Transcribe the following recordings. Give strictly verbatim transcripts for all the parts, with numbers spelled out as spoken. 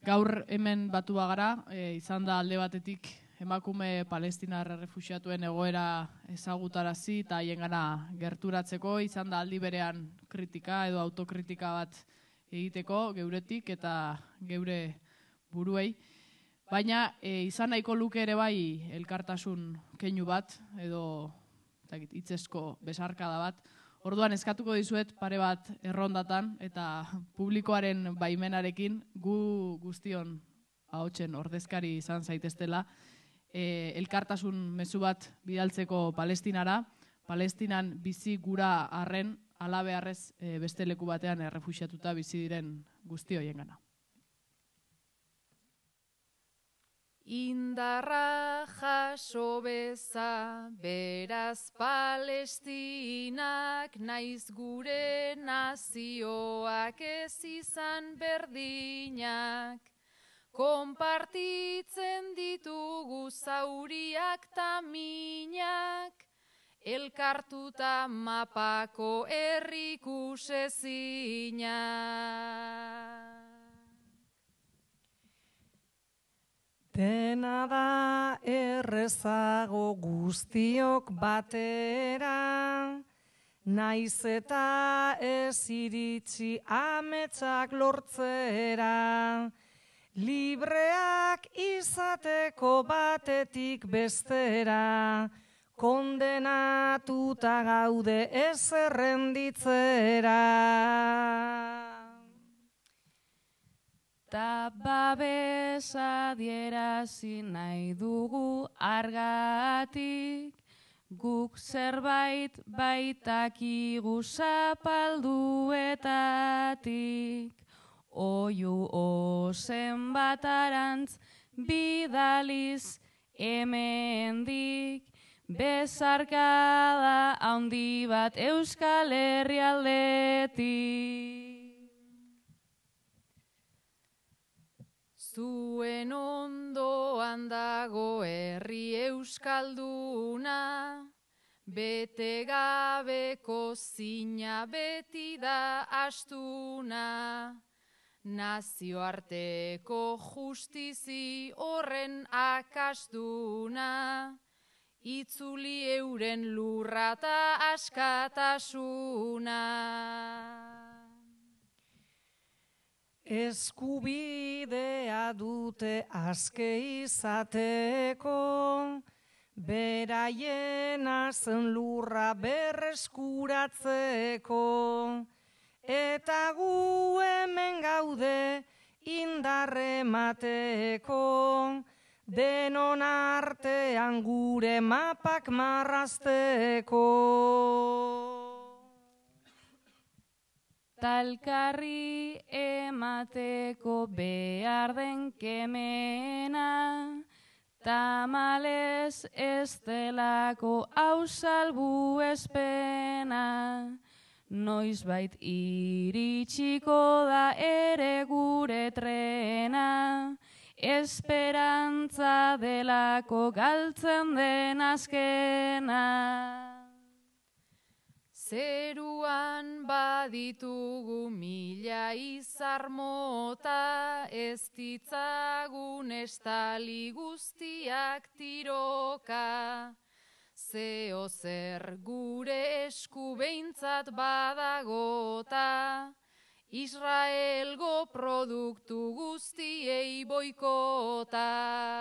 gaur hemen batu bagara, e, izan da alde batetik emakume palestinar errefuxiatuen egoera ezagutarazi eta haiengana gerturatzeko, izan da aldi berean kritika edo autokritika bat egiteko geuretik eta geure buruei. Baina e, izan nahiko luke ere bai elkartasun keinu bat edo hitzesko besarkada bat. Orduan eskatuko dizuet pare bat errondatan eta publikoaren baimenarekin gu guztion ahotsen ordezkari izan zaiteztela e, elkartasun mezu bat bidaltzeko Palestinara, Palestinan bizi gura arren halabeharrez e, beste leku batean errefuxiatuta bizi diren guzti hoiengana. Indarra jaso beza, beraz Palestinak, naiz gure nazioak ez izan berdinak. Konpartitzen ditugu zauriak ta minak, elkartuta mapako errikusezinak. Dena da errezago guztiok batera, naiz eta ez iritsi ametsak lortzera, libreak izateko batetik bestera, kondenatuta gaude ez errenditzera. Ta babes adierazi nahi dugu argatik, guk zerbait baitakigu zapalduetatik. Oiu ozen bat arantz bidaliz hemendik, besarkada handi bat Euskal Herrialdetik. Zuen ondoan dago herri euskalduna, bete gabeko zina beti da astuna. Nazioarteko justizi horren akastuna, itzuli euren lurra ta askatasuna. Eskubidea dute aske izateko, beraiena zen lurra berreskuratzeko, eta gu hemen gaude indarre emateko, denon artean gure mapak marrazteko. Talkarri emateko behar den kemena, tamalez ez delako hau salbuespena. Noizbait iritsiko da ere gure trena, esperantza delako galtzen den azkena. Zeruan baditugu mila izar mota, ez ditzagun estali guztiak tiroka. Zeo zer gure esku behintzat badagota, Israelgo produktu guztiei boikota.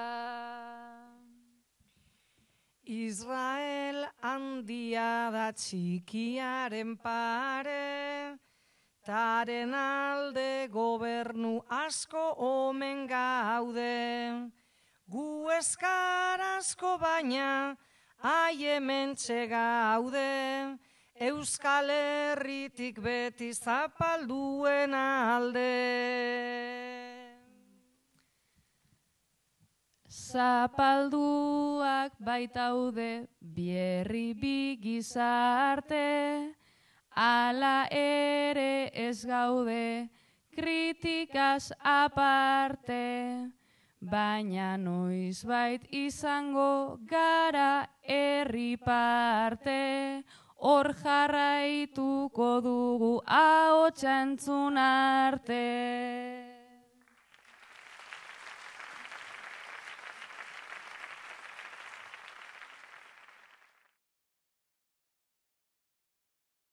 Israel handia da txikiaren pare, taren alde gobernu asko omen gaude. Gu eskarazko baina haiementxe gaude, Euskal Herritik beti zapalduen alde. Zapalduak baitaude bierri bi gizarte, ala ere ez gaude kritikaz aparte, baina noizbait izango gara herri parte, hor jarraituko dugu ahotsa entzun arte.